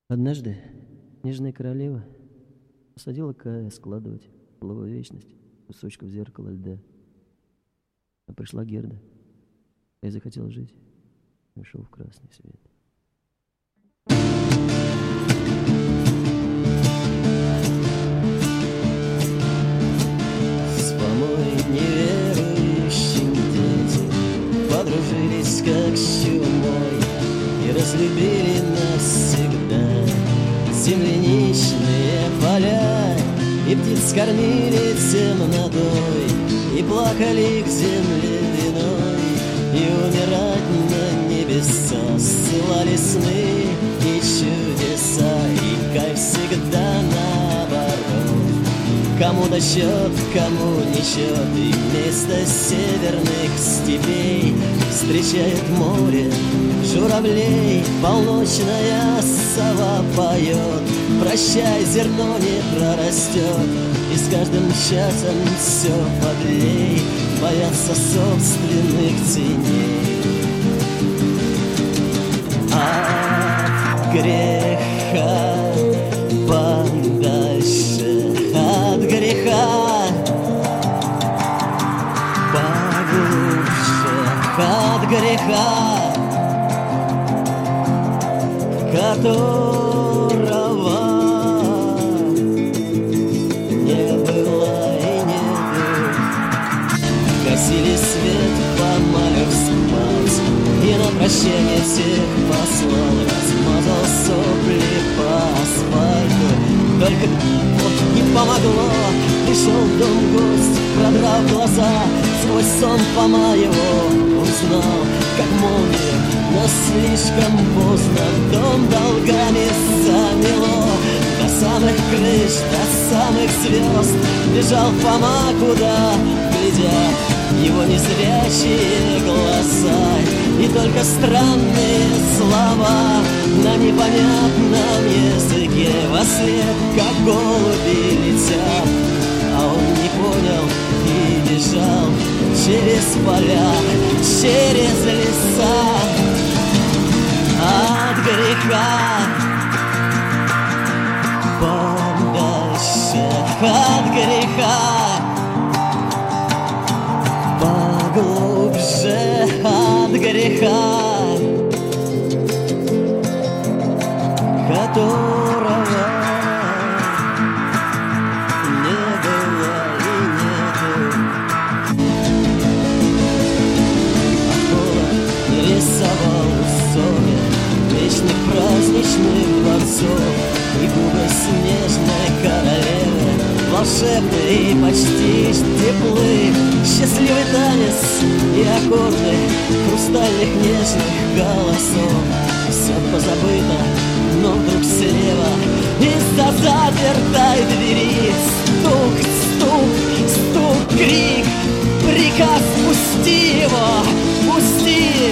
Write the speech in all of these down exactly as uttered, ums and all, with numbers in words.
Однажды нежная королева посадила Кая складывать былую вечность кусочков зеркала льда. А пришла Герда. Я захотел жить и ушел в красный свет. С Фомой неверующим дети подружились как с чумой и разлюбили навсегда земляничные поля, и птиц кормили темнотой, и плакали к земле виной, и умирать на небеса ссылали сны и чудеса, и Кай всегда наоборот. Кому-то счет, кому не счет, и вместо северных степей встречает море журавлей. Полночная сова поет: прощай, зерно не прорастет, и с каждым часом все подлей боятся собственных теней. От греха подальше, от греха поглубже, от греха, которого не было и нету. Гасили свет, помалев спать, и на прощание всех послал, размазал сопли по асфальту. Только вот не помогло, пришел в дом гость, продрав глаза, сквозь сон Фома его узнал, как молния, но слишком поздно дом долгами замело. До самых крыш, до самых звезд бежал Фома, куда глядят его незрячие глаза, и только странные слова на непонятном языке вослед, как голуби летят. А он не понял и бежал через поля, через леса. От греха подальше, от греха поглубже, от греха, которого не было и нету. А холод рисовал узоры вечных праздничных дворцов, и губы снежной королевы волшебные и почти теплы. Счастливый танец и аккорды хрустальных нежных голосов. Все позабыто, но вдруг слева из-за запертой двери стук, стук, стук, крик, приказ: пусти его, пусти.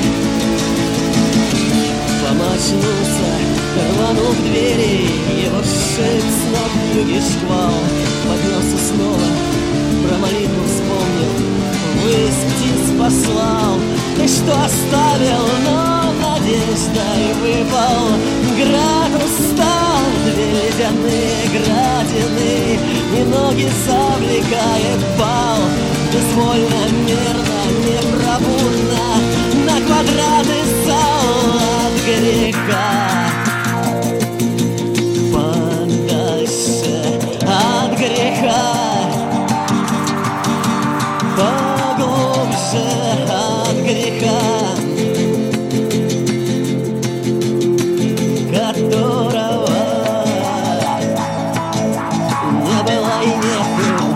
Фома очнулся, рванул к двери, его шею с ног юги шквал. Поднялся снова, про молитву вспомнил, ввысь птиц послал. Ты что оставил, но надеждой выпал. Град устал, две ледяные градины, и ноги завлекает бал. Безвольно, мерно, непробудно на квадраты зал. От греха подальше, от греха поглубже, от греха, которого не было и нету.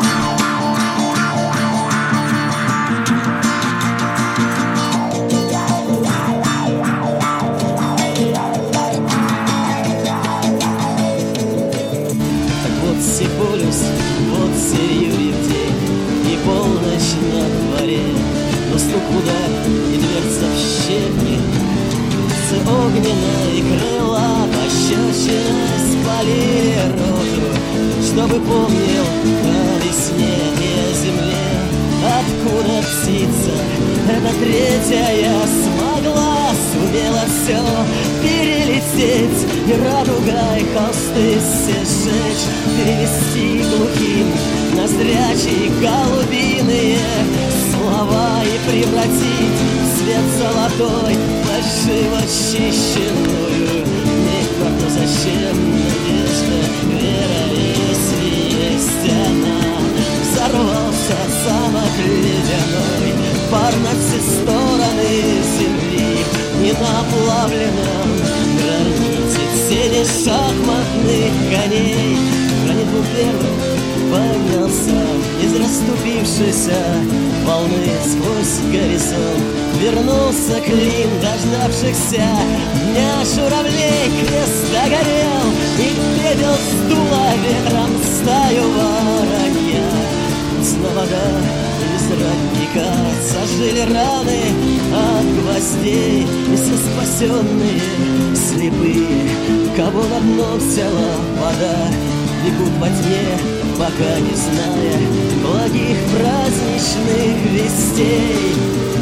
Так вот Сибулюс, вот Сирюрий в день, и полночь на дворе, но стук в удар и дверца в щепки, огненной крыла пощечиной спалили роту, чтобы помнил о весне и о земле. Откуда птица, эта третья, смогла, сумела все все перелететь и радугой холсты все сжечь, перевести глухим на зрячие голубиные слова и превратить в свет золотой фальшиво чищенную. Неправда, зачем надежда, вера, если есть она? Взорвался замок ледяной, пар на все стороны земли, не на плавленном граните тени шахматных коней. Гранит первым поднялся из расступившейся волны сквозь горизонт. Вернулся клин дождавшихся дня журавлей, крест догорел и пепел сдуло ветром стаю воронья. Снова вода из родника зажили раны от гвоздей, и все спасенные слепые, кого на дно взяла вода, бегут во тьме, пока не зная благих праздничных вестей.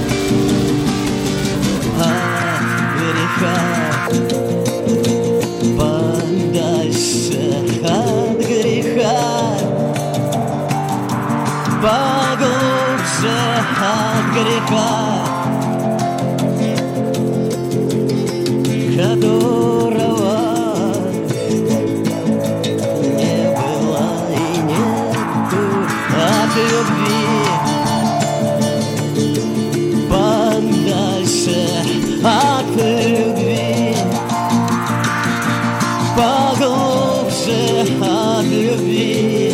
От греха подальше, от греха поглубже, от греха, которого не было и нету, от любви подальше, от любви поглубже, от любви,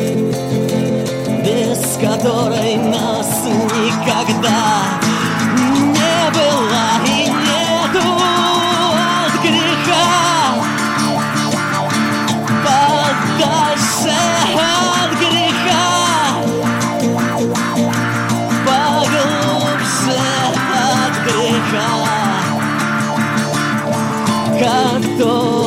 без которой нас никогда не было и нету, от греха подальше, от греха поглубже, от греха, который